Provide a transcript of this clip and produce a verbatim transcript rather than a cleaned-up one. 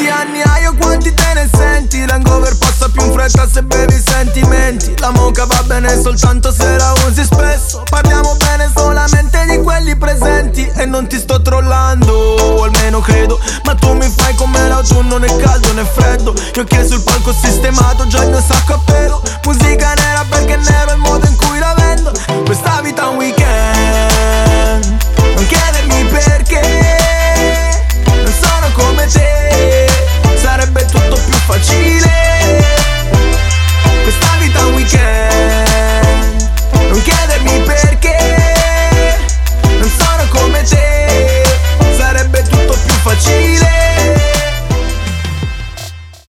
Quanti anni hai o quanti te ne senti? L'hangover passa più in fretta se bevi sentimenti. La mocha va bene soltanto se la usi spesso. Parliamo bene solamente di quelli presenti. E non ti sto trollando, o almeno credo. Ma tu mi fai come l'autunno, né caldo né freddo. Io che sul palco ho sistemato già il mio sacco a pelo. Musica nera perché nero è il modo in cui la vendo. Questa